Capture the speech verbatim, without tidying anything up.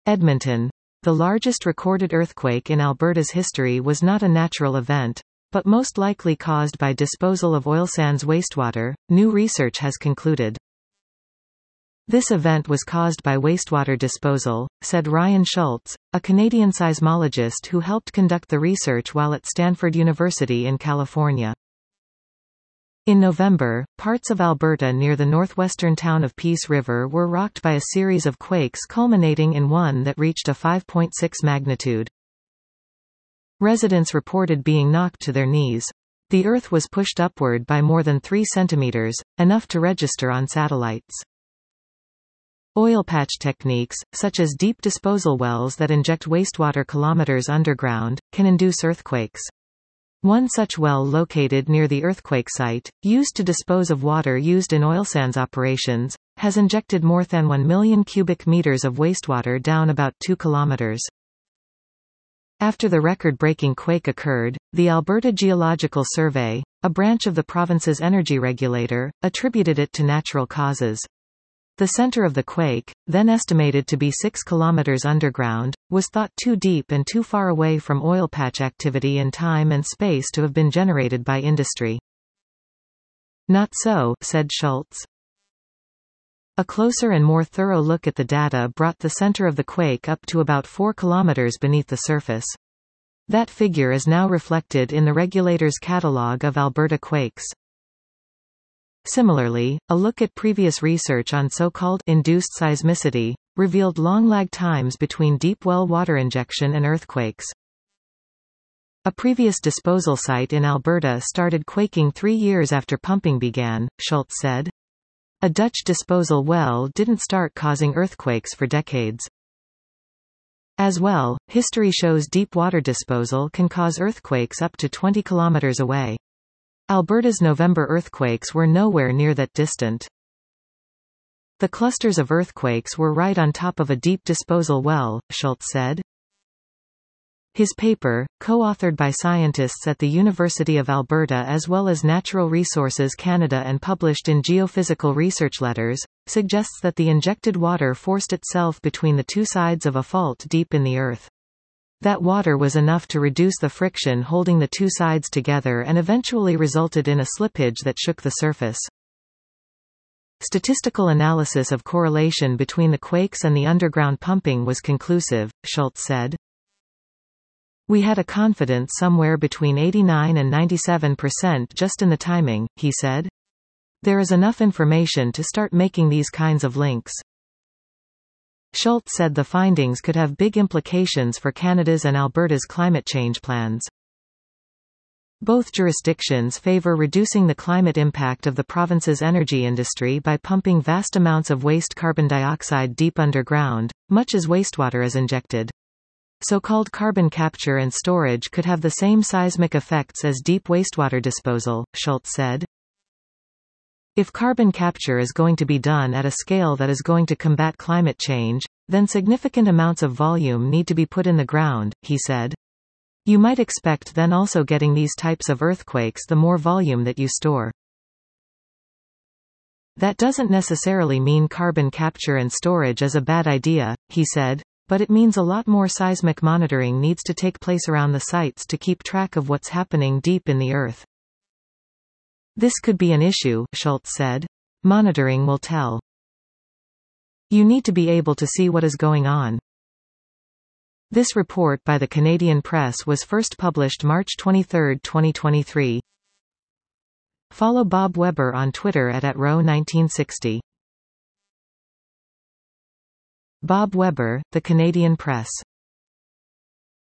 Edmonton. The largest recorded earthquake in Alberta's history was not a natural event, but most likely caused by disposal of oil sands wastewater, new research has concluded. This event was caused by wastewater disposal, said Ryan Schultz, a Canadian seismologist who helped conduct the research while at Stanford University in California. In November, parts of Alberta near the northwestern town of Peace River were rocked by a series of quakes culminating in one that reached a five point six magnitude. Residents reported being knocked to their knees. The earth was pushed upward by more than three centimeters, enough to register on satellites. Oil patch techniques, such as deep disposal wells that inject wastewater kilometers underground, can induce earthquakes. One such well located near the earthquake site, used to dispose of water used in oil sands operations, has injected more than one million cubic meters of wastewater down about two kilometers. After the record-breaking quake occurred, the Alberta Geological Survey, a branch of the province's energy regulator, attributed it to natural causes. The center of the quake, then estimated to be six kilometers underground, was thought too deep and too far away from oil patch activity in time and space to have been generated by industry. Not so, said Schultz. A closer and more thorough look at the data brought the center of the quake up to about four kilometers beneath the surface. That figure is now reflected in the regulator's catalogue of Alberta quakes. Similarly, a look at previous research on so-called induced seismicity revealed long lag times between deep well water injection and earthquakes. A previous disposal site in Alberta started quaking three years after pumping began, Schultz said. A Dutch disposal well didn't start causing earthquakes for decades. As well, history shows deep water disposal can cause earthquakes up to twenty kilometers away. Alberta's November earthquakes were nowhere near that distant. The clusters of earthquakes were right on top of a deep disposal well, Schultz said. His paper, co-authored by scientists at the University of Alberta as well as Natural Resources Canada and published in Geophysical Research Letters, suggests that the injected water forced itself between the two sides of a fault deep in the earth. That water was enough to reduce the friction holding the two sides together and eventually resulted in a slippage that shook the surface. Statistical analysis of correlation between the quakes and the underground pumping was conclusive, Schultz said. We had a confidence somewhere between eighty-nine and ninety-seven percent just in the timing, he said. There is enough information to start making these kinds of links. Schultz said the findings could have big implications for Canada's and Alberta's climate change plans. Both jurisdictions favor reducing the climate impact of the province's energy industry by pumping vast amounts of waste carbon dioxide deep underground, much as wastewater is injected. So-called carbon capture and storage could have the same seismic effects as deep wastewater disposal, Schultz said. If carbon capture is going to be done at a scale that is going to combat climate change, then significant amounts of volume need to be put in the ground, he said. You might expect then also getting these types of earthquakes the more volume that you store. That doesn't necessarily mean carbon capture and storage is a bad idea, he said, but it means a lot more seismic monitoring needs to take place around the sites to keep track of what's happening deep in the earth. This could be an issue, Schultz said. Monitoring will tell. You need to be able to see what is going on. This report by the Canadian Press was first published March twenty-third, twenty twenty-three. Follow Bob Weber on Twitter at at row nineteen sixty. Bob Weber, The Canadian Press.